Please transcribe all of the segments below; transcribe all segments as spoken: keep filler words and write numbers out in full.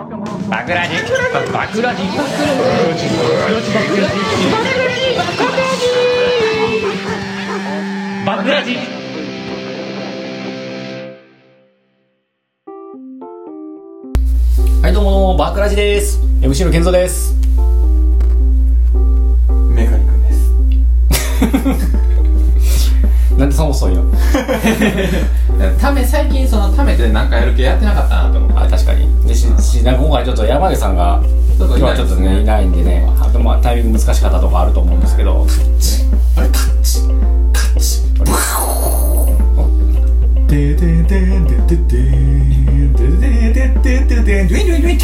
バクラジバクラジバクラジ。はいどうもバクラジです。 エムシー の健三です。 メカニ君ですなんでそんな遅いのため最近そのためてなんかやる気やってなかったなと思って。 あ、確かにでし、しなんか今回ちょっと山毛さんが今日はちょっとねいないんでね、あとまあタイミング難しかったとこあると思うんですけど、あれカッチカッチでででででででででででで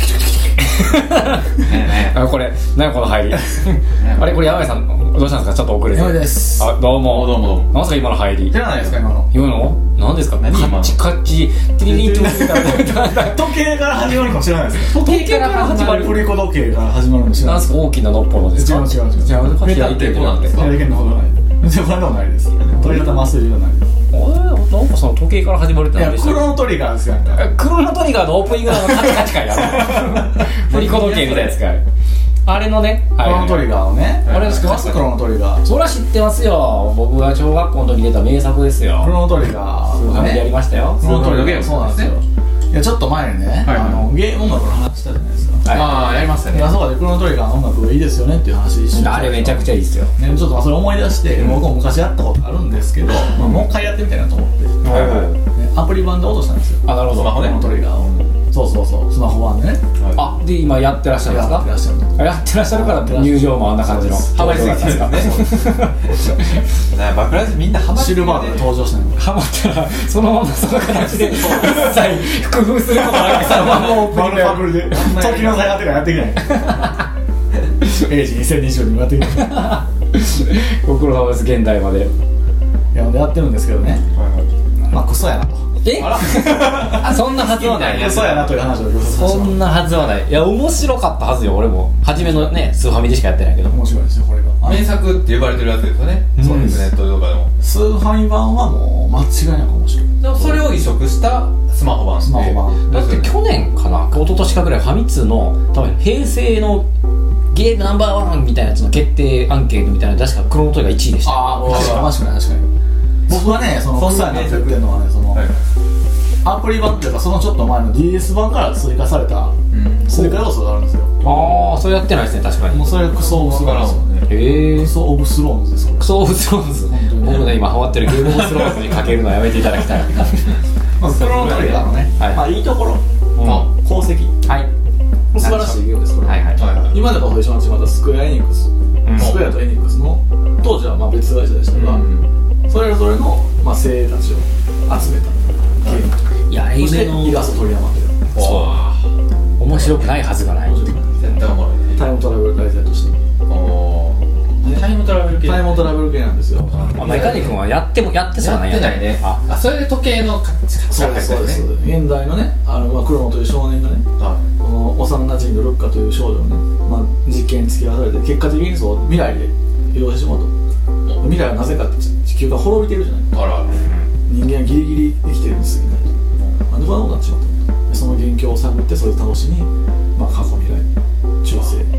あ、これ何この入りあれこれ山毛さんどうしたんですか？ちょっと遅れて。 山毛です。 あ、どうもどうもどうも。 なんすか今の入り？ 知らないですか今の。 今の何ですか？ 何今のカッチカッチティリリント時計から始まるかもしれないですね。 時計から始まるプリコ時計から始まるかもしれないですす。 なんか大きなのっぽのですか？ 違う違う違う。 違うメタってこうなんですか？ 平均のほどない。全然こんなことないです。取り方麻酔じゃないです。 あれなんかその時計から始まるっていや何でしたっクロノトリガーですやんか。 け？クロノトリガーのオープニングのカチカチかいやろプリコ時計みたいなやつかい。あれのね、 クロノトリガーをね。 あれ知ってますクロノトリガー。 そら知ってますよ。僕が小学校の時出た名作ですよ。 クロノトリガースーファミでやりましたよ。 クロノトリガーそうなんですよ。いやちょっと前にね、 はいあのゲーム音楽の話したじゃないですか。 はいああやりましたね。 いやそうかでクロノトリガーの音楽いいですよねっていう話一緒にあれめちゃくちゃいいっすよ。 ね、ちょっとまあそれ思い出して、僕も昔やったことあるんですけど、まあ、もう一回やってみたいなと思って、 はいはいね、アプリ版で落としたんですよ。 あ、なるほど。 スマホねクロノトリガーを。そうそうそうスマホ版でねあ、で今やってらっしゃるんですか？ やってらっしゃると。 あやってらっしゃるから入場もあんな感じのハマりすぎてるんですね。ねバクラジみんなハマりすぎてるシルバーで登場したの。 ハマったらそのままその形で一切工夫することなくそのままオープニングバルパクリで時の差がってからやってきないエイジにせんにじゅうにもやってきないご苦労様です。現代まで。 いややってるんですけどね、まあクソやなとえあそんなはずはない。 クソやなという話をそんなはずはない。いや面白かったはずよ。俺も初めのねスーファミでしかやってないけど面白いですよこれが。 名作って呼ばれてるやつですよね。そうですネットとかでも。 スーファミ版はもう間違いなく面白い。 でもそれを移植したスマホ版。 スマホ版だって去年かな一昨年かぐらいファミ通の多分平成のゲームナンバーワンみたいなやつの決定アンケートみたいな確かクロノトリガーいちいでした。 ああ確かに確かに確かに。僕はねそのクソやなって言ってるのはねその、はい、アプリ版っていうかそのちょっと前の ディーエス 版から追加された追加要素があるんですよ。 ああそれやってないですね。確かにもうそれクソオブスローンズですよね。 へえクソオブスローンズです。 クソオブスローンズ。僕ね今ハマってるゲームオブスローンズにかけるのはやめていただきたいまずクロノトリガーのね、 はい、 まあいいところ、 うん、 功績、 はい、 素晴らしいゲームですこれ。 はいはいはい、 今でも一緒にまたスクエアエニックス、うん、スクエアとエニックスの当時はまあ別会社でしたが、うん、それぞれのまあ精鋭たちを集めたゲーム。 いやそしてイラスト鳥山というそう面白くないはずがない。 絶対おもろい。 タイムトラベル題材として。 おタイムトラベル系。 タイムトラベル系なんですよ。 あメカニ君はやってもやってそうなんや。 やってないね。ああそれで時計の価値そうですそうです。現代のねあのまあクロノという少年がね、はい、この幼馴染のルッカという少女をねまあ実験に付き合わされて結果的にそう未来で移動してしまうと。未来はなぜか地球が滅びてるじゃない。 あら。 人間はギリギリ生きてるんですけど、なんでこんなことになってしまったの。その元凶を探ってそれを倒しに、まあ、過去未来中世、うん、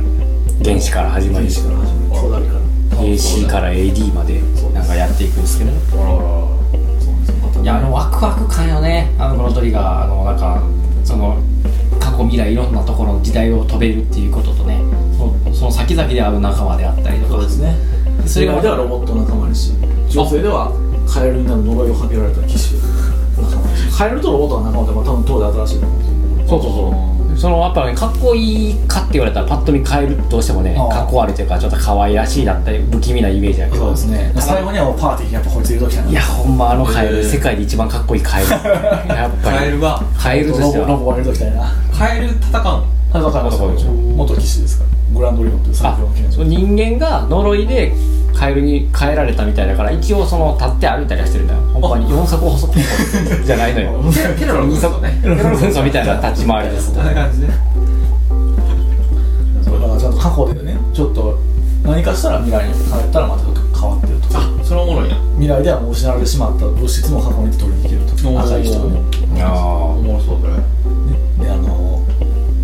原始から始まり原始から始まり古代からエーシー から エーディー までなんかやっていくんですけど、 あららそうですね。 いやあのワクワク感よね。あのクロノトリガーのなんかその過去未来いろんなところの時代を飛べるっていうこととね、その、その先々で会う仲間であったりとか。 そうですね。それがではロボット仲間にし、女性ではカエルになる呪いをかけられた騎士仲間にし。カエルとロボットは仲間でも多分当で新しいと思う。 そうそうそう。そのやっぱねかっこいいかって言われたらパッと見カエルどうしてもねかっこ悪いというかちょっと可愛らしいだったり不気味なイメージだけど。 そうですね。最後にはもうパーティーにやっぱこいついるときたな。 いやほんまあのカエル、えー、世界で一番かっこいいカエル。やっぱりカエルはカエルとしてはロボがいるときたいな。 カエル戦うの？ 戦いますよ。元騎士ですから。グランドリオンという最強の剣士。 人間が呪いでカエルに変えられたみたいだから一応その立って歩いたりはしてるんだよ。ほんまに四足歩足じゃないのよ。 ケロロ軍曹ね。 ケロロ軍曹みたいな立ち回りです。 そんな感じね。そうだからちゃんと過去でねちょっと何かしたら未来に帰ったらまた変わってるとか。 あそれおもろいや。 未来ではもう失われてしまった物質も過去に取りに行けるとか。赤い人がね。 いやーおもろそうそれ。 であの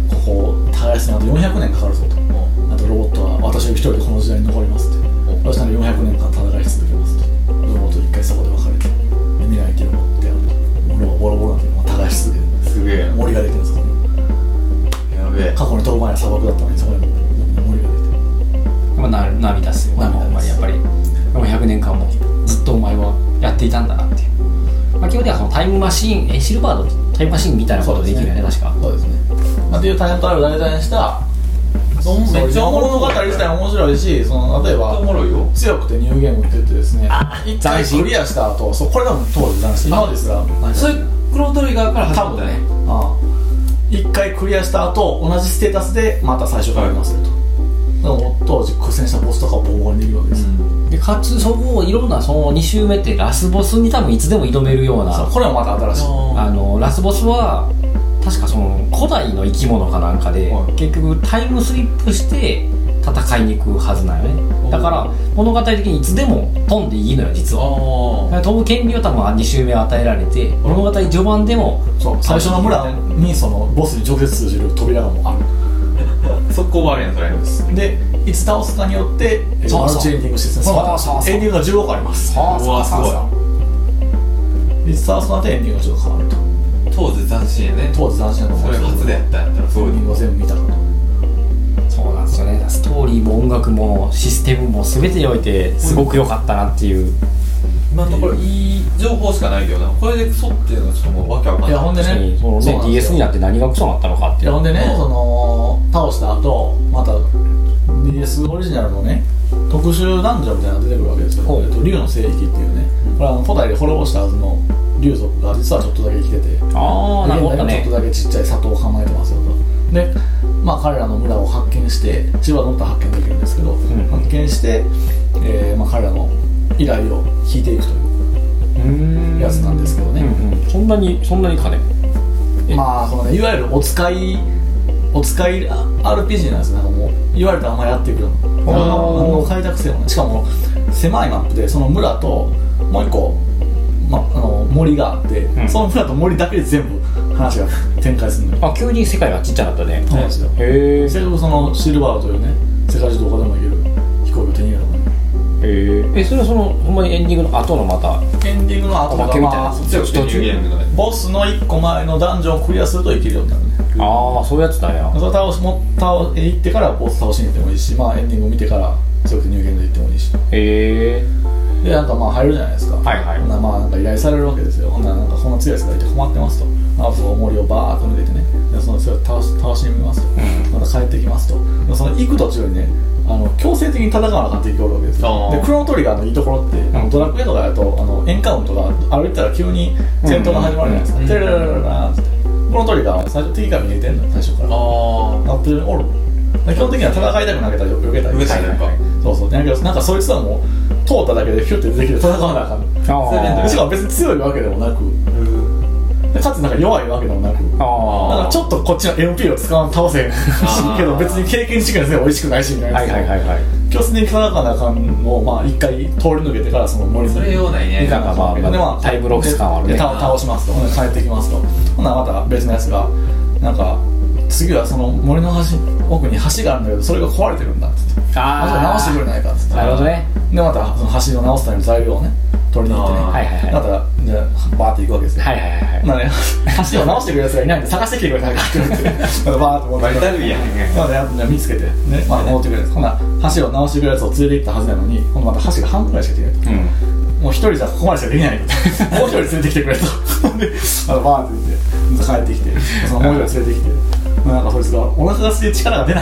人でこの時代に残りますって。そしたらよんひゃくねんかん戦い続けますって。ロボと一回そこで別れて、未来っていうのを持ってやると。ロボボロボロなんていうのを戦いし続ける。 すげえ森ができるんですよね。 やべえ。 過去に飛ぶ前は砂漠だったのにそこで森ができて。 まあ、涙っすよ。 涙です。 やっぱりよんひゃくねんかんもずっとお前はやっていたんだなっていう。まあ、基本的にはそのタイムマシーン、えシルバードタイムマシーンみたいなことできるよね、確か。 そうですね。まあ、っていうタイムトラベルを題材にしためっちゃ物語自体面白いし、その例えば強くてニューゲームって言ってですね、一回クリアした後、そうこれ多分当時斬新今ですが、 それクロノトリガーから始まったね。 ああ一回クリアした後同じステータスでまた最初からやりますよと。でも当時苦戦したボスとかをボコボコにできるわけですよ、うん、でかつそこをいろんなそのに周目ってラスボスに多分いつでも挑めるような、 そうこれはまた新しいあのラスボスは確かその古代の生き物かなんかで、はい、結局タイムスリップして戦いに行くはずなんよね。だから物語的にいつでも飛んでいいのよ実は。飛ぶ権利を多分に周目与えられて、物語序盤でもそう最初の村にそのボスに直接通じる扉がもうある速攻悪いなそれでいつ倒すかによってマルチエンディングシステム、そうエンディングがじゅうごこあります。 うわすごい。いつ倒すかでエンディングがちょっと変わると。 当時斬新やね。 当時斬新やと思う。 それ初でやったんやったらそういう人を全部見たから。 そうなんですよね。ストーリーも音楽もシステムも全てにおいてすごく良かったなっていう、 今のところいい情報しかないけどな、これでクソっていうのはちょっともうわけわかんない。 いやほんでね、 そのね ディーエス になって何がクソになったのかっていう。 いやほんでね、その倒した後また ディーエス オリジナルのね特殊ダンジョンみたいなのが出てくるわけですよ、えっと、竜の聖域っていうね、これは古代で滅ぼしたはずの竜族が実はちょっとだけ生きてて、 ああなるほどね、 ちょっとだけちっちゃい里を構えてますよと。でまあ彼らの村を発見して、千葉乗ったら発見できるんですけど、うん、発見して、えーまあ、彼らの依頼を引いていくというやつなんですけどね、 うんうん、そんなにそんなに金まあそのね、いわゆるお使いお使い アールピージー なんですよ。なんかもう言われたらあんまやっていくの何の開拓性もね、しかも狭いマップでその村ともう一個、ま、あの森があって、うん、その村と森だけで全部話が展開するのよ。 あ、急に世界がちっちゃかったね。 そうなんですよ。へえ。それをそのシルバーというね、世界中どこでも行ける飛行機を手に入れたのね。 へえ。え、それはそのほんまにエンディングの後のまたエンディングの後だけみたいな、 まあ、強くてニューゲームのボスのいっこまえのダンジョンをクリアするといけるようになるね。 ああ、そういうやつだよ。 それ倒しも倒行ってからボス倒しに行ってもいいし、まあエンディングを見てから強くてニューゲームで行ってもいいし。 へえ。 でなんかまあ入るじゃないですか。 はいはい。 ほんなまあなんか依頼されるわけですよ。ほんならなんかこんな強いやつがいて困ってますと。まあその森をバーッと抜けてね。でそのそれを倒し倒しに向きますと。また帰ってきますと。でその行く途中にね、あの強制的に戦わなあかんっていけるわけですよ。でクロノトリガーのいいところって、あのドラクエとかやとあのエンカウントが歩いたら急に戦闘が始まるじゃないですか。テレレレレレーンって。クロノトリガーは最初敵から見えてんのよ最初から。ああ。なってるおる。基本的には戦いたく投げたり避けたり。避けたりとか。そうそう。だけどなんかそいつはもう通っただけでヒュッて出てきて戦わなあかん。あしかも別に強いわけでもなく。でかつなんか弱いわけでもなく、あなんかちょっとこっちの エムピー を使わん倒せへんしけど別に経験値が美味しくないしみたいな、はいはいはいはい、強制的に戦わなあかんのをまあ一回通り抜けてからその森にそれ用ないねなんかまあ、まあ、タイムロックス感はあるね。 で倒しますと、ほんで帰ってきますと、ほんならまた別のやつがなんか次はその森の端奥に橋があるんだけどそれが壊れてるんだっつって、ああ直してくれないかっつって、 なるほどね。 でまたその橋を直すための材料をね取りに行ってね、はいはいはい、またじゃあバーって行くわけですよ。はいはいはいはい。なので橋を直してくれるやつがいないんで探してきてくれないかって言ってバーって戻ってくるやん。なので見つけてね、まあ戻ってくれる。ほな橋を直してくれるやつを連れて行ったはずなのに、今度また橋が半分ぐらいしかできないと。うん、もう一人じゃここまでしかできないと。もう一人連れてきてくれと。でまたバーって言って帰ってきて、そのもう一人連れてきて、なんかそいつがお腹が空いて力が出ない。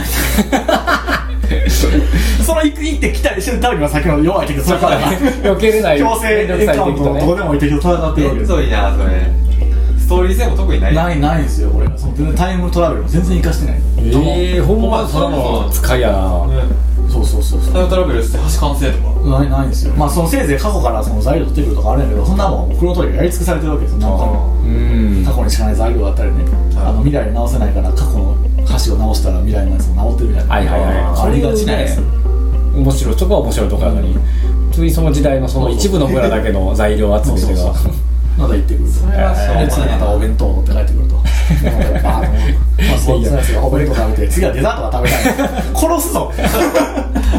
その行ってきたりしてるためには先の弱い敵と戦う避けれない強制エンカウントどこでもいい敵と戦ってるわけですよ。 いなそれストーリー性も特にないないないんですよこれ。その全然タイムトラベルも全然活かしてない。 ええー、ほんまその使いやな、ね、 そうそうそうそう。 タイムトラベルして橋完成とかないないんですよ。まあそのせいぜい過去からその材料取ってくるとかあるんやけど、そんなもんクロノトリガーやり尽くされてるわけですよ。なんかうん過去にしかない材料があったりね、あの未来に直せないから過去の橋を直したら未来のやつも直ってるみたいな、はいはいはい、ありがちなやつ。 面白い、そこは面白いところなのに、普通にその時代のその一部の村だけの材料集めてがまだ行ってくると、それはそう、次またお弁当を持って帰ってくると、バーッとそのやつがお弁当食べて次はデザートが食べたい殺すぞ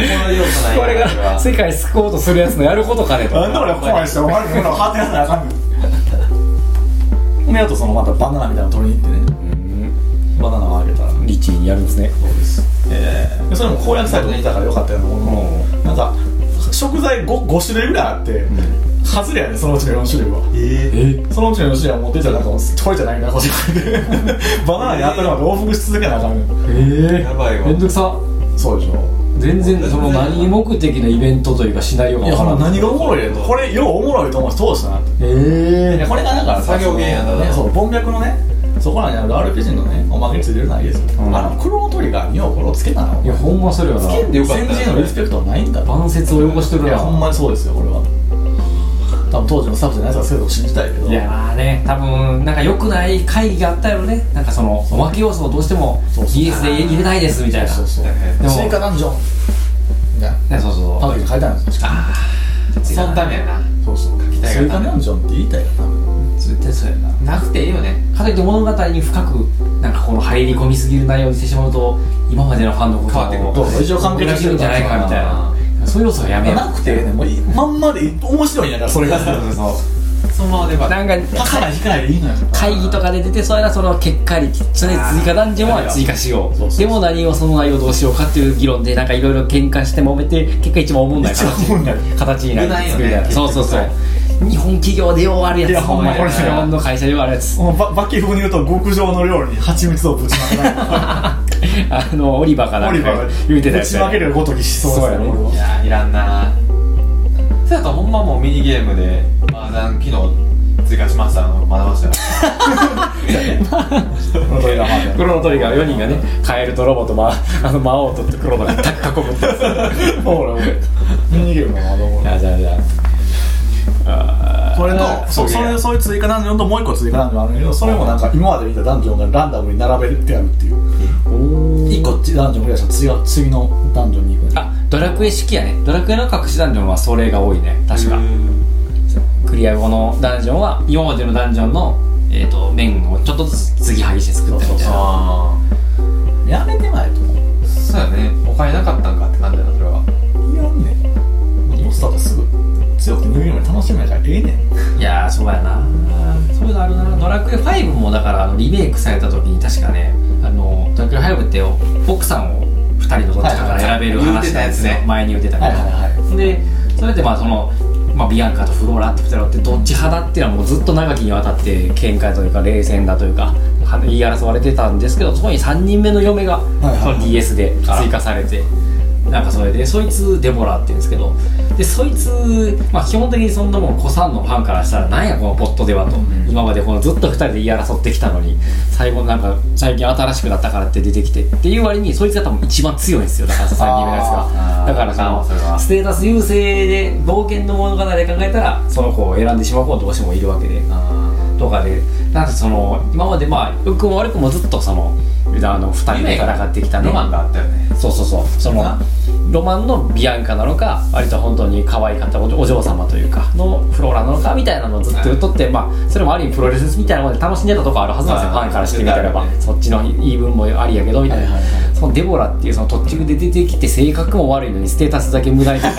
の要素ないこれが世界救おうとするやつのやることかねと。 なんで俺ここまでしてお前のものをハートやつなあかんねん。であとそのまたバナナみたいなの取りに行ってね、うん、バナナをあげたらリッチにやるんですね。 そうです、えー、それも公約サイトにいたからよかったようなものの、うん、なんか食材 5, 5種類ぐらいあって、うん、外れやねそのうちのよん種類は。えー、そのうちのよん種類は持っていったらなんかこれじゃないなこっちバナナに当たるまで往復し続けなあかんねん。 えー、やばいわ。 めんどくさ。 そうでしょ。 全然その何目的のイベントというかシナリオが分からない。 いや何がおもろいやんこれようおもろいと思う人通したなって。 ええー、これがだから作業芸やんだね、そう盆脈のねそこらにある アールピージー のねおまけについてるのはいいですよ、うん、あのクロノトリガーにようこれをつけたの。 いやほんまそれはなつけんでよかった。先人のリスペクトはないんだ。 晩節を汚してるな。 いやほんまにそうですよこれは。多分当時のスタッフじゃないやつがそういうとこ信じたいけど。 いやまあね多分なんか良くない会議があったよね。なんかそのおまけ要素をどうしても ディーエス で入れないですみたいな。 そうそうでも追加ダンジョンみたいな。 そうそうそうパッケージ書いてあるんですよ。ああそのためやな。 そうそう書きたいが追加ダンジョンって言いたいよ多分。 絶対そうやな。 なくていいよね。 かといって物語に深くなんかこの入り込みすぎる内容にしてしまうと今までのファンのことを変わってくる。 一応完結してるんじゃないかみたいな。 そういう要素はやめよう。 なくてねもうまんまで面白いんやからそれが。そうそうそのままでばなんか高い控えでいいのよ。 会議とかで出てそうやなその結果にそれで追加ダンジョンは追加しよう。でも何をその内容どうしようかっていう議論でなんかいろいろ喧嘩して揉めて結果一番思んない形形になる作りたい。そうそうそう日本企業でようあるやつ。いやほんまこれ日本の会社でようあるやつ。 バッキー風に言うと極上の料理に蜂蜜をぶちまけないあのオリバーかなんか言うてたやつ。 ぶちまけるごときしそうですね。 いやいらんな。そうやとほんまもうミニゲームで麻雀機能追加しましたの学ばしたよ。 クロノトリガーよにんがねカエルとロボと、ま、あの魔王とクロノがタッ囲むってやつ。ほら俺ミニゲームのあのじゃあじゃあじゃあそれとそそれそういう追加ダンジョンともう一個追加ダンジョンあるんだけどそれもなんか今まで見たダンジョンがランダムに並べてやるっていう一個ダンジョンクリアしたら次は次のダンジョンに行く。 あドラクエ式やね。ドラクエの隠しダンジョンはそれが多いね確か。クリア後のダンジョンは今までのダンジョンの、えー、と面をちょっとずつ継ぎはぎして作ったみたいな。 やめてまえと思う。 そうやねお金なかったんかって感じだなそれは。 いやんねモンスターとすぐ強くてニューゲーム楽しみやからええねん。いやーそうやなそういうのあるな。ドラクエファイブもだからあのリメイクされた時に確かねあのドラクエファイブって奥さんをふたりのどっちかから選べる話なんですね。前に言ってたけど、はいはいはい、でそれってまあそのまあ、ビアンカとフローラってふたりおってどっち派だっていうのはもうずっと長きにわたって喧嘩というか冷戦だというか言い争われてたんですけどそこにさんにんめの嫁がその ディーエス で追加されてなんかそれでそいつデボラって言うんですけどでそいつ、まあ、基本的にそんなもん子さんのファンからしたらなんやこのポットではと、うん、今までこのずっとふたりで言い争ってきたのに最後なんか最近新しくなったからって出てきてっていう割にそいつが多分一番強いんですよ。だからさんにんめのやつがだからそのステータス優勢で冒険の物語で考えたらその子を選んでしまう子はどうしてもいるわけでとかでなんかその今までまあ良くも悪くもずっとそのあのふたりで戦ってきたねロマンがあったよね。 そうそうそうそのロマンのビアンカなのか割と本当に可愛かったお嬢様というかのフローラなのかみたいなのをずっと言っとって、はい、まあそれもある意味プロレスみたいなもので楽しんでたとこあるはずなんですよ、はい、ファンからしてみたらば、ね、そっちの言い分もありやけどみたいな、はいはいはい、そのデボラっていうその途中で出てきて性格も悪いのにステータスだけ無駄に出て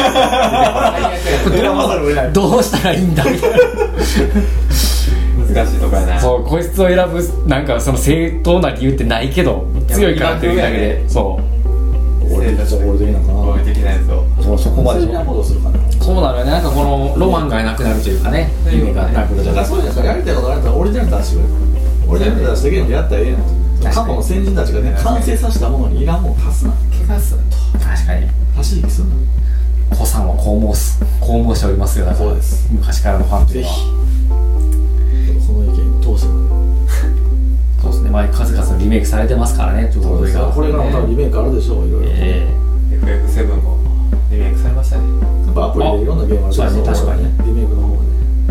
どうしたらいいんだみたいな難しいとこやな。 そうこいつを選ぶなんかその正当な理由ってないけど強いからっていうだけでそう俺的な俺的なのかな俺的なやつをそうそこまでそんなことするかな。 そうなのよね。なんかこのロマンがなくなるというかね夢がなくなる。 だからそうじゃないですか。やりたいことやったらオリジナル出してくれる。オリジナル出してゲームでやったらええやん。過去の先人たちがね完成させたものにいらんもん足すな怪我すると確かに足し引きすんな。 子さんはこう申すこう申しておりますよ。だからそうです昔からのファンというのはその意見通してもそうですね、まあ、数々のリメイクされてますからね。ちょっとこれがこれからも多分リメイクあるでしょういろいろ、 えー、エフエフセブン もリメイクされましたね。 やっぱアプリでいろんなゲームあるそうですね確かにリメイクの方がね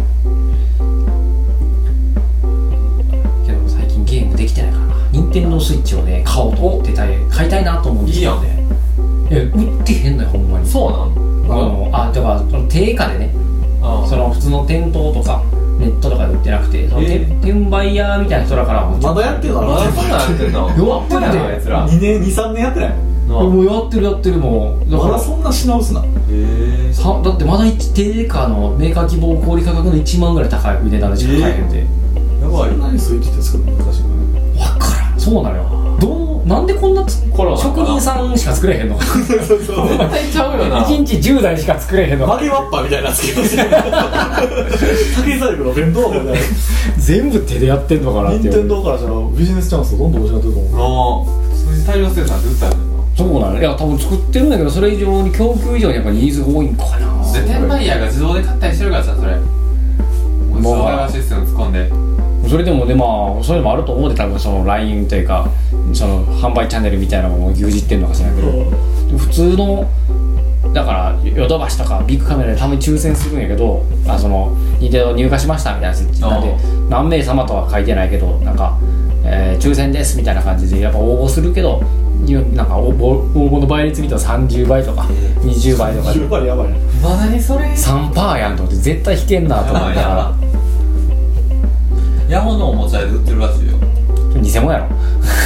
けど最近ゲームできてないからな。任天堂スイッチをね買おうと思ってたり買いたいなと思うんですけどね。いや売ってへんのよほんまに。 そうなんああだからその定価でねその普通の店頭とかネットとかで売ってなくてその、えー、転売屋みたいな人らからまだやってるの？ まだやってんの？ やってるでにねんにさんねんやってない。 もうやってるやってるもうだからそんな品薄な。へえだってまだ定価のメーカー希望小売価格のいちまんぐらい高い値段でしか買えへんで、えー、やばい。何スイッチって作るの難しいのね。 分からん。そうなのよ。どうなんでこんなつ職人さんしか作れへんのかそうそう絶対ちゃうよな。 いちにちじゅうだいしか作れへんのか。 曲げわっぱみたいなつけますよ竹細工の弁当みたいな全部手でやってんのかなって。 任天堂からしたらビジネスチャンスどんどん欲しがってると思う。 ああ普通に大量生産で売ったらいいの。 そうなの。いや多分作ってるんだけどそれ以上に供給以上にやっぱニーズが多いんかな。 で転売ヤーが自動で買ったりしてるからさそれ自動化システム突っ込んで。 それでもねまあそういうのもあると思って多分その ライン というかその販売チャンネルみたいなものを牛耳ってるのかしらんけど、うん、普通のだからヨドバシとかビッグカメラでたまに抽選するんやけどあそのニンテンドー入荷しましたみたいな設置なんで何名様とは書いてないけどなんか、えー、抽選ですみたいな感じでやっぱ応募するけどなんか応募、応募の倍率見たらさんじゅうばいとかにじゅうばいとかじゅうばいやばいな。 まだにそれさんパーセント やんと思って絶対引けんなと思ってだからヤモのおもちゃで売ってるらしいよ。 偽物やろ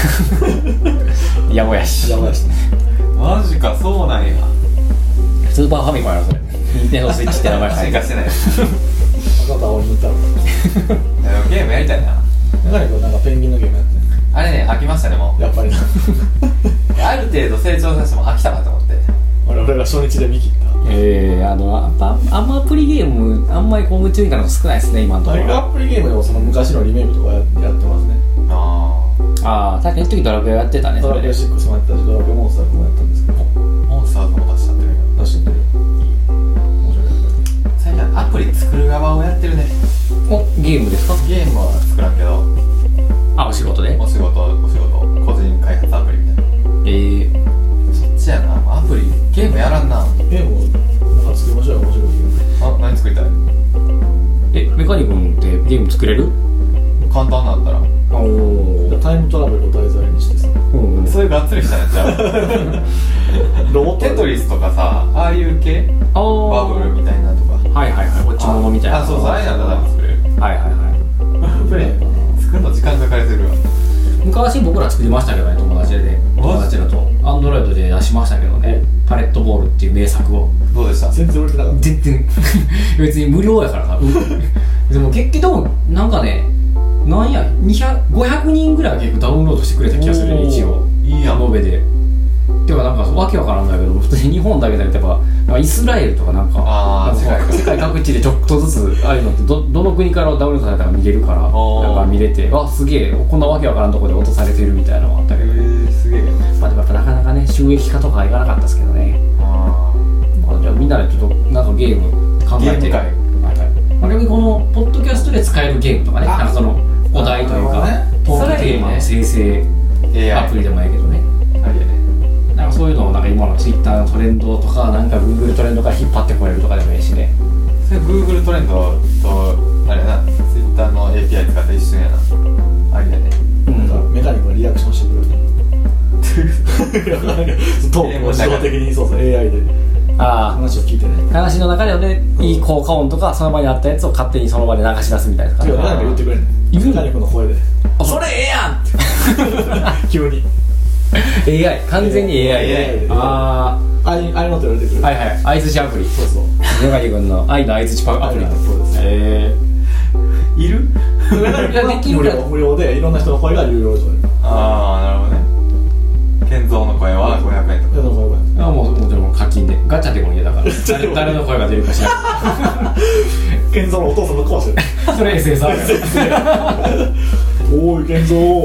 やぼやしやばいしね。 マジかそうなんや。 スーパーファミコンやろそれニンテンドースイッチって名前進化してない赤と青に塗ったらゲームやりたいな。 中になんかペンギンのゲームやってあれね飽きましたねもうやっぱりなある程度成長させても飽きたかと思って俺俺が初日で見切った。 えー、あのああんまアプリゲームあんまりこう夢中になるの少ないですね今のところ。 アプリゲームでもその昔のリメイクとか や, やってますね。 あああ確かに一時ドラクエやってたね。 ドラクエシックスもやったしドラクエモンスターズもやったんですけどモンスターズも出しちゃってるよ。 出しちゃってるよ。面白い。 最近アプリ作る側をやってるね。 おゲームですか。 ゲームは作らんけどあお仕事でお仕事お仕事個人開発アプリみたいな。 えー、 そっちやな。アプリゲームやらんな。 ゲームをなんか作りましょうよ面白いゲーム。 あ何作りたい。 えメカニ君ってゲーム作れる。 簡単なんだったらおタイムトラベルを題材にしてさ、 うんうん、 そういうがっつりしたやつじゃんロボットテトリスとかさああいう系あバブルみたいなとかはいはいはい落ち物みたいな。 あそうそうあれなんだ多分作れる。 はいはいはいプレイ作るの時間かかりするわ。 昔僕ら作りましたけどね友達で友達だとアンドロイドで出しましたけどねパレットボールっていう名作を。 どうでした。 全然売れてなかった。 全然別に無料やからさでも結局なんかねなんやにひゃく、ごひゃくにんぐらいは結構ダウンロードしてくれた気がするね一応いいやん延べで。てかなんかわけわからんだけど普通に日本だけじゃなくてやっぱなんかイスラエルとかなんかあーなんか世界各地でちょっとずつああいうのってどどの国からダウンロードされたか見れるからなんか見れてあすげえこんなわけわからんとこで落とされてるみたいなのがあったけど、 えー、すげえ。 まあでもやっぱなかなかね収益化とかはいかなかったですけどね。 あまあ、じゃあみんなでちょっとなんかゲーム考えてゲーム会はいはいまあ、逆にこのポッドキャストで使えるゲームとかねなんかそのお題というか、 ね、 トークテーマの生成アプリでもいいけどねありやね。 なんかそういうのをなんか今のツイッターのトレンドとかなんか Google トレンドから引っ張ってこれるとかでもいいしね。 それ Google トレンドとあれやな Twitter の エーピーアイ 使って一緒やな。ありやね。 なんかメカニックがリアクションしてくれるトークを自動的にそうそう エーアイ であ話を聞いてね。 あ話の中でねいい効果音とかその場にあったやつを勝手にその場で流し出すみたいな感じ。 何か言ってくれんねんメカニックの声でそれええやんって急にエーアイ 完全に エーアイ で、ああいあいのって言われてくる。 あはいはい相づちアプリ。 そうそうメガニ君の愛の相づちアプリ。 そうです。 へいるいやできる無料無料でいろんな人の声が有料でああなるほどね。健三の声はごひゃくえんとか。 人の声がえあもうもちろん課金でガチャでもいいだから誰, 誰の声が出るか知らない健三のお父さんのかもしれないそれ エスエスアール やおーい健三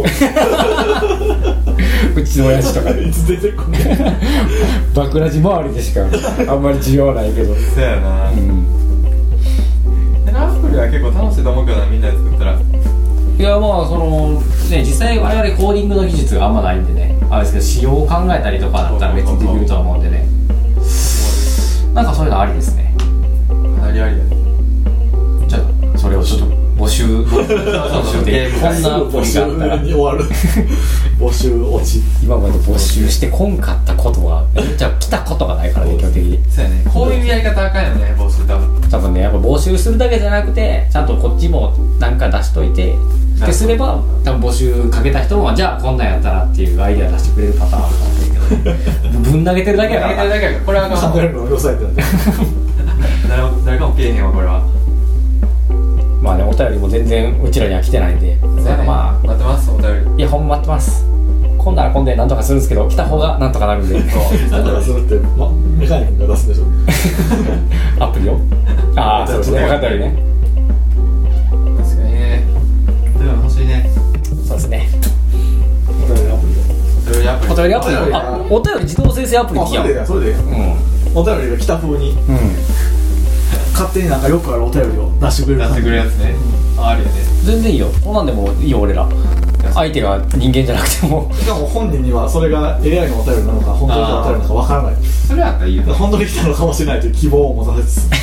うちの親父とかでいつ出てくんねんバクラジ周りでしかあんまり需要ないけどそうやな。 うんアプリは結構楽しいと思うけどなみんなで作ったら。 いやまあそのね実際我々コーディングの技術があんまないんでねあれですけど仕様を考えたりとかだったら別にできるとは思うんでねなんかそういうのありですね。 かなりありやね。 じゃあそれをちょっと募集募集でこんなアプリがあったら募集に終わる募集落ち今まで募集してこんかったことがめっちゃ来たことがないからね基本的に。 そうやね。こういうやり方あかんよね募集多分。 多分ねやっぱ募集するだけじゃなくてちゃんとこっちもなんか出しといてってすれば多分募集かけた人もじゃあこんなんやったらっていうアイデア出してくれるパターンあるかもしれないけどぶん投げてるだけやから投げてるだけやからこれはあかん考えるのを抑えてるんで誰も誰かもけえへんわこれは。 まあね、お便りも全然うちらには来てないんで、 なんかまあ待ってます。お便りいやほんま待ってます。今度は今度でなんとかするんですけど、来た方がなんとかなるんでなんとかするって、ま、メカニックが出すんでしょアプリをああそうですね、分かったよね。 確かにね。お便り欲しいね。 そうですね、 お便りアプリお便りアプリお便りアプリお便りあお便り自動生成アプリあ、 来やん。 それでいいや、それでいいやうんお便りが来た風にうん勝手になんかよくあるお便りを出してくれる出してくれるやつね。ああるよね。 全然いいよ、そんなんでもいいよ俺ら。相手が人間じゃなくてもしかも本人にはそれが エーアイ のお便りなのか本当にお便りなのかわからない。 それやったらいいよね。 本当に来たのかもしれないという希望を持たせつつ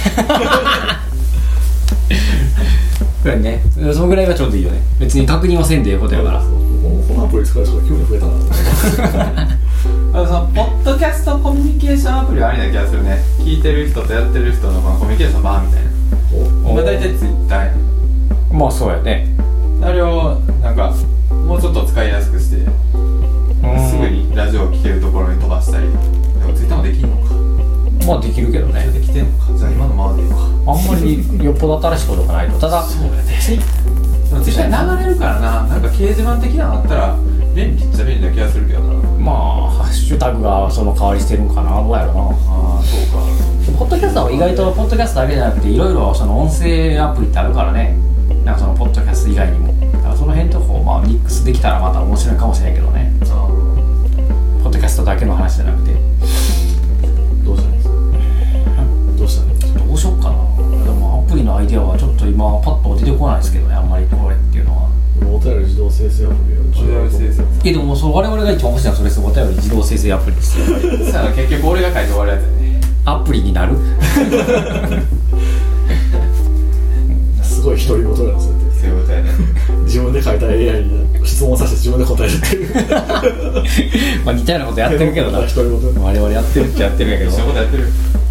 これね、そのぐらいがちょうどいいよね。別に確認はせんでええことやから。 このアプリ使う人が急に増えたなあのそのポッドキャストコミュニケーションアプリはありな気がするね。聞いてる人とやってる人のこのコミュニケーションバーみたいな。今大体ツイッターやん。 まあそうやね。 あれをなんかもうちょっと使いやすくして、すぐにラジオを聴けるところに飛ばしたり。でもツイッターもできんのか。 まあできるけどね。 できてんのか。じゃあ今のままでいいのか。 あんまりよっぽど新しいことがないと。ただそうやね。でもツイッターに流れるからな。なんか掲示板的なのあったら便利っちゃ便利な気がするけどな。 まあハッシュタグがその代わりしてるんかな、どうやろな。 ああそうか。 ポッドキャストは意外とポッドキャストだけじゃなくていろいろその音声アプリってあるからね。なんかそのポッドキャスト以外にも、だからその辺とこうまあミックスできたらまた面白いかもしれないけどね。 あポッドキャストだけの話じゃなくて。 どうしたらいいですかどうしたらいいですかどうしよっかな。でもアプリのアイデアはちょっと今パッと出てこないですけどね、あんまりこれっていうのは。 お便り自動生成アプリが重要だと思う。 いやでもそう我々が一番欲しいのはそれです。お便り自動生成アプリですよ。 あ。さあ結局俺が書いて終わるやつやね。 アプリになるすごい独り言なんですよそういうことやね。 自分で書いた エーアイ に質問させて自分で答えるっていうまあ似たようなことやってるけどな。 独り言我々やってるっちゃやってるんやけど一緒のことやってる。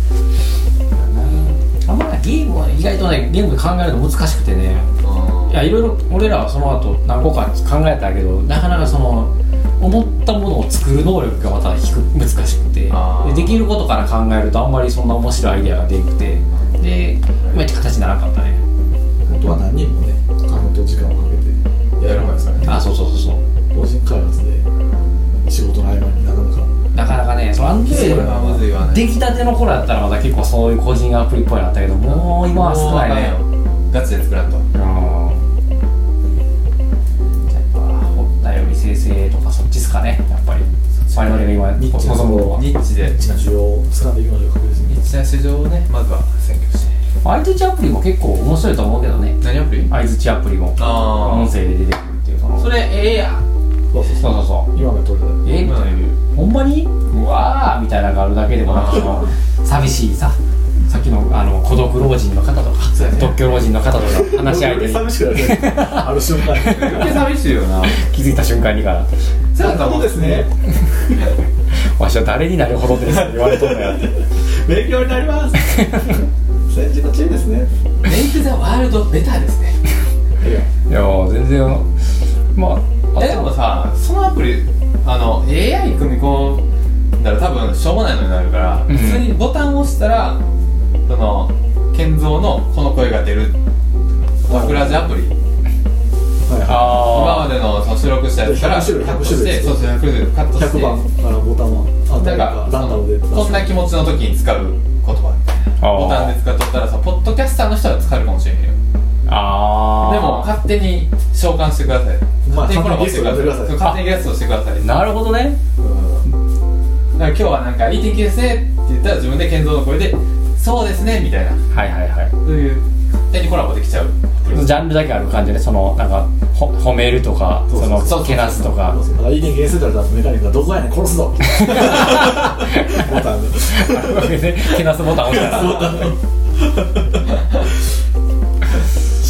あんまりゲームは意外とねゲームで考えるの難しくてね、いやいろいろ俺らはその後何個か考えたけどなかなかその思ったものを作る能力がまた低く難しくて、でできることから考えるとあんまりそんな面白いアイデアが出なくて、でいまいち形にならなかったね。 本当は何人もね金と時間をかけてやるんですからね。 あそうそうそうそう法人開発で仕事の合間になかなかなかなかねそのある程それはむずいわね。 度出来たての頃やったらまだ結構そういう個人アプリっぽいのあったけど、もう今は少ないね。 ガチで作らんと。 うんやっぱお便り生成とかそっちっすかね、やっぱり我々が今ニッチな望むのはニッチでニッチな需要を掴んでいきましょう。確実にニッチな市場をねまずは選挙して。 相づちアプリも結構面白いと思うけどね。 何アプリ？ 相づちアプリもあー音声で出てくるっていうそのそれええやん。 そうそうそうそうそう今まで撮れたえー、みたいなほんまにうわーみたいなのがあるだけでもなんかその寂しいさ、さっきのあの孤独老人の方とかそうやね独居老人の方とか話し相手に寂しくなるある瞬間に余計寂しいよな。 気づいた瞬間にからそうやったもんですねわしは誰になるほどですって言われとんのやって勉強になります先人の知恵ですね。 メイクザワールドベターですね。 いやー全然まあえでもさそのアプリあの エーアイ 組み込んだら多分しょうもないのになるから、 うん普通にボタンを押したらその健三のこの声が出るワクラジアプリ、 はいあ今までのその収録したやつからひゃく種類カットしてひゃく種類そうそうひゃく種類カットしてひゃくばんからボタンをあなんかランダムでこんな気持ちの時に使う言葉みたいなあーボタンで使っとったらさポッドキャスターの人は使えるかもしれへんよ。 あーでも勝手に召喚してください。 まあ勝手にコラボしてください。 勝手にゲスト呼んでくださいそう勝手にゲストしてください。 なるほどね。 だから今日はなんかいい天気ですねって言ったら自分で健三の声でそうですねみたいなはいはいはい。 そういう勝手にコラボできちゃう。 ジャンルだけある感じで、そのなんかほ褒めるとか、 そうそうそのけなすとかそうそうだからいい天気ですって言われたらメカニックがどこやねん殺すぞボタンでけなすボタン押したら真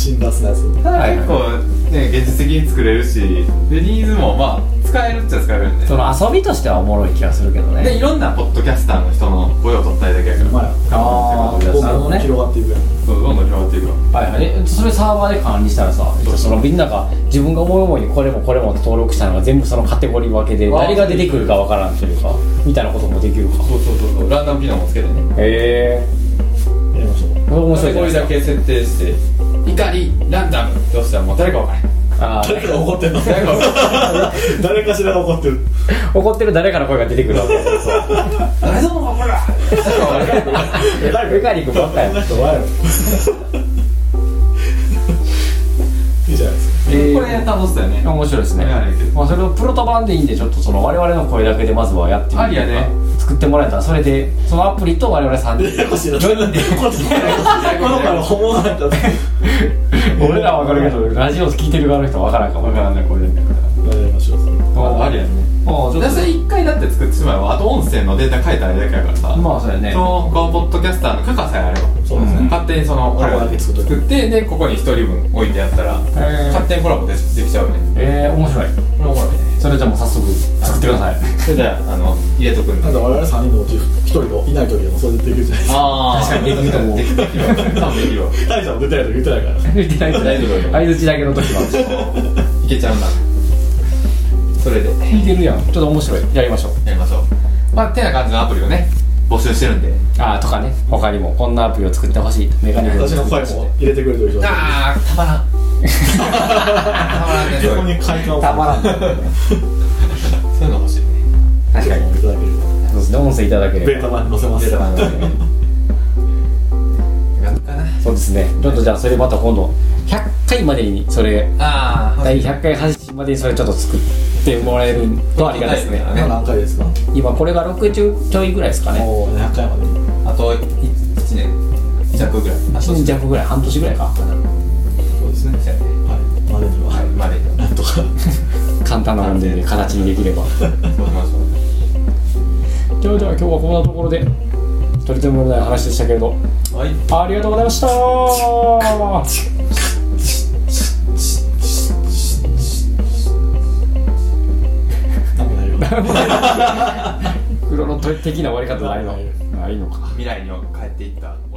辛辣なやつ。 ただ結構ね現実的に作れるし、でニーズもまあ使えるっちゃ使えるんで、 その遊びとしてはおもろい気がするけどね。 でいろんなポッドキャスターの人の声を取ったりだけやから、 まあ、 あーどんなるほどねどん広がっていくやん。 そうどんどん広がっていくわ。 はいはい。えそれサーバーで管理したらさ、そのみんなが自分が思い思いにこれもこれもって登録したのが全部そのカテゴリー分けで誰が出てくるかわからんというかみたいなこともできるか。 そうそうそうそう、ランダム機能もつけてね。 へえ。 やりましょう。 これ面白いじゃこれないですか。 だけ設定して怒りランダムって押したらもう誰か分からへん。 あ誰かが怒ってんの誰か分から誰かしらが怒ってる。 ー怒ってる誰かの声が出てくるわけですよ。 誰ぞもがこらメカニックばっかや。 こんな人はやろ。いいじゃないですか。 えーこれ楽しそうやね。 面白いですね。 やねんけどまあそれをプロト版でいいんでちょっとその我々の声だけでまずはやってみるありやね。 作ってもらえたらそれでそのアプリと我々さんにんややこしいな。この子の本物だったら。 俺らは分かるけどラジオ聞いてる側の人は分からんかも分からんねこれだけやりましょう。 まあありやね。 ああちょっとそれ一回だって作ってしまえばあと音声のデータ書いたらだけやからさ、 まあそうやねその他のポッドキャスターの許可さえあればそうですね。 勝手にその俺らコラボだけ作っとく作ってでここに一人分置いてやったらえ勝手にコラボでできちゃうね。 えー、面白い。 これおもろいね。 それじゃあもう早速作ってください。 それじゃああの入れとくんで。 なんか我々さんにんのうちひとりのいない時でもそれでできるじゃないですか。 あ確かにできると思うできるできる多分できるわ。 大ちゃんも出てないと言ってないから。 言ってないと大丈夫よ相づちだけの時はいけちゃうな。それで聞いてるやん。ちょっと面白い。やりましょう。 やりましょう。まあてな感じのアプリをね募集してるんで。 ああとかね、他にもこんなアプリを作ってほしいメカニックを私の声も入れてくれてる人あーたまらん。たまらんね。 そこに快感をたまらん。 そういうの欲しいね。 確かに。 いただける。 そうですね、音声いただければ。 ベータ版に載せます。 データ版でなんかな。 そうですね。ちょっとじゃあそれまた今度ひゃっかいまでにそれああだいひゃっかい配信までにそれちょっと作ってもらえるとありがたいですね。 今何回ですか？ 今これがろくじゅうちょいぐらいですかね。 もうひゃっかいまでに。 あといちねん弱ぐらい。あいちねん弱ぐらい、半年ぐらいか。 そうですね。 そうやね。 はい。までには。 はいまでになんとか。 簡単なもんで、ね、形にできれば。 そうしましょう。 じゃあじゃあ今日はこんなところでとりとめもない話でしたけれど、 はい。 ありがとうございましたなんもないよ。 黒の的な終わり方ないのないのか。 未来に帰っていった